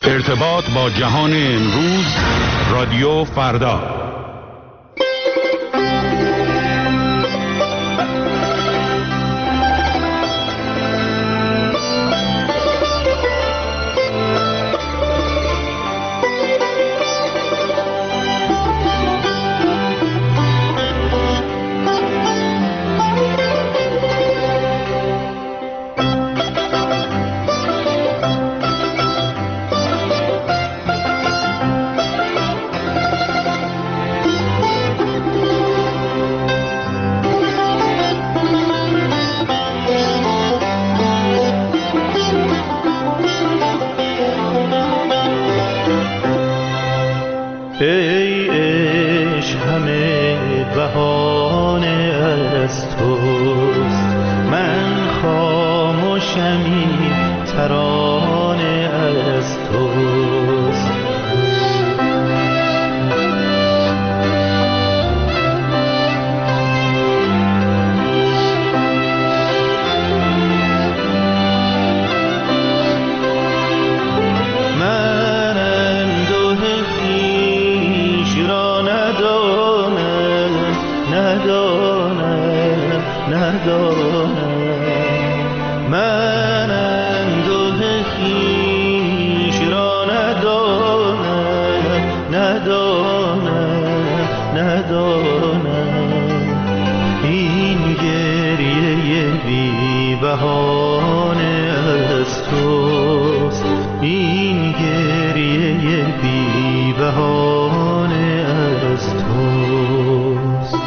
ارتباط با جهان امروز، رادیو فردا. ای عشق همه بهانه از توست، من خاموشمی ترانه از توست. من انده خویش را ندانم، این گریه بی بهانه از توست، این گریه بی بهانه از توست.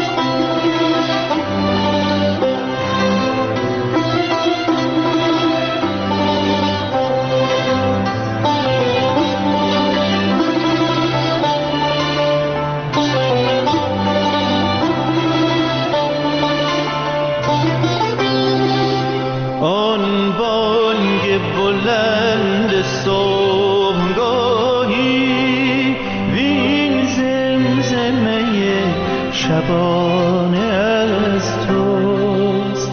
آن بانگ بلند صبحگاهی وین زمزمه شبانه از توست.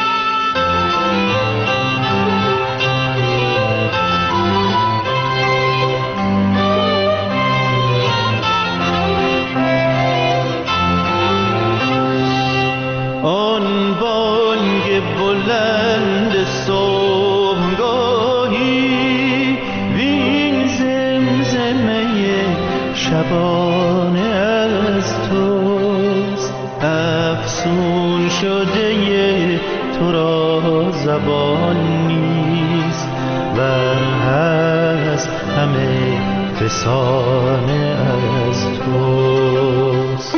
آن بانگ بلند صبحگاهی وین زمزمه شبانه از توست. افسون شده تو را زبان نیست و هست همه فسانه از توست.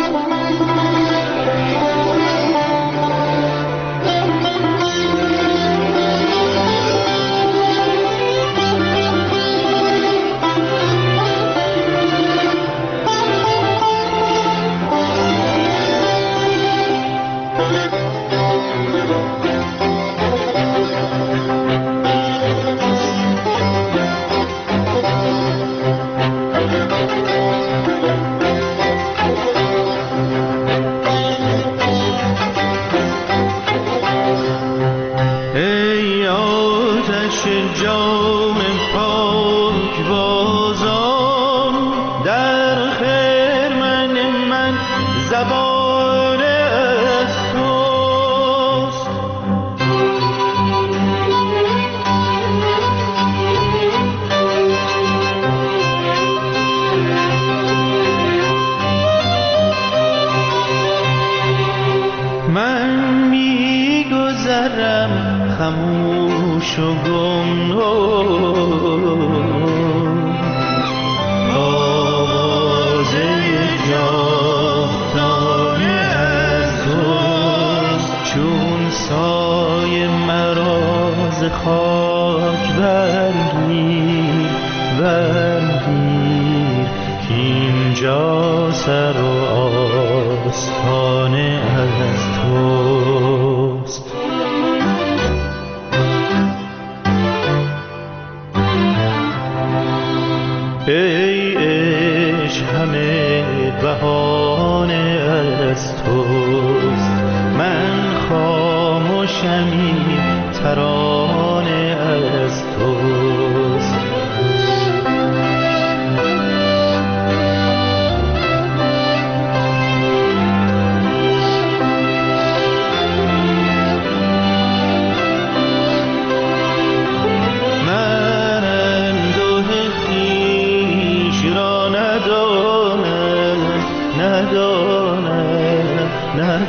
ای آتش جام پاک بازان، در خرمن من زبانه از توست. من میگذرم خاموش و گمنام، آوازه جاودانه از توست. چون سایه مرا ز خاک برگیر کاینجا سر و آستانه از توست. ای عشق همه بهانه از توست، من خاموشمی ترانه از توست.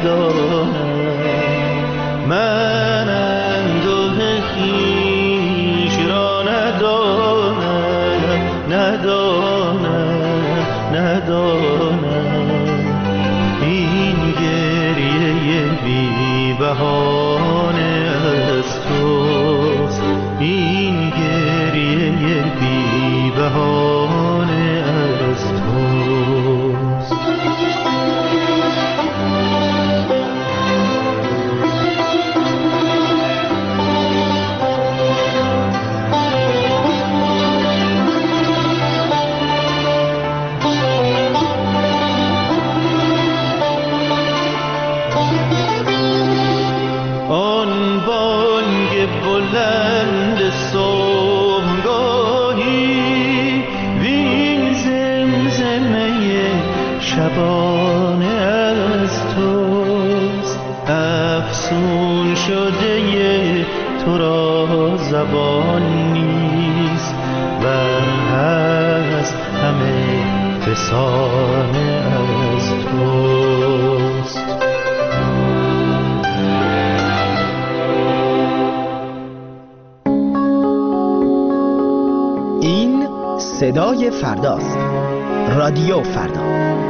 ندانم، من اندوه خویش را ندانم، این گریه بی بهانه از توست، این گریه بی بهانه از توست. بلند صبحگاهی وین زمزمه شبانه از توست، افسون شده تو را زبان نیست، ور هست همه فسانه از توست. صدای فرداست. رادیو فردا.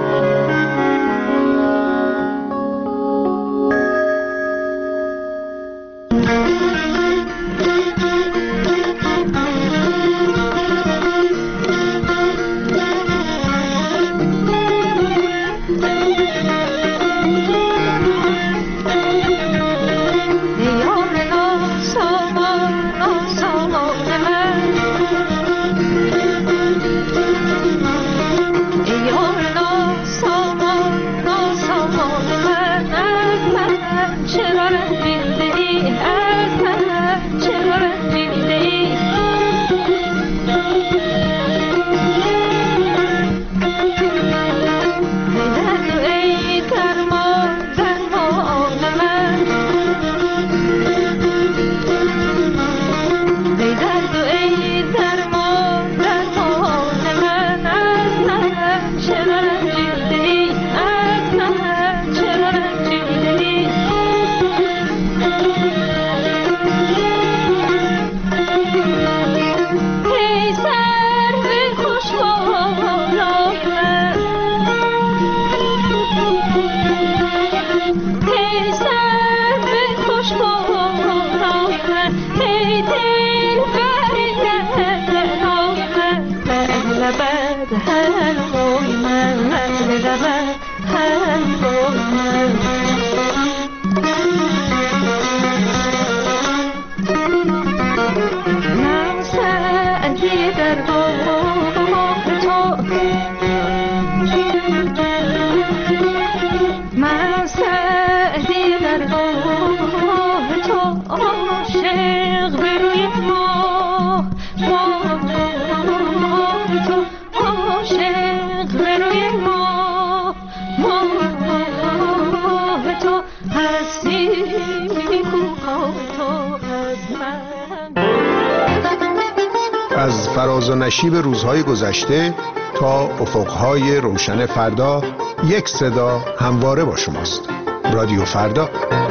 از فراز و نشیب روزهای گذشته تا افقهای روشن فردا، یک صدا همواره با شماست. رادیو فردا.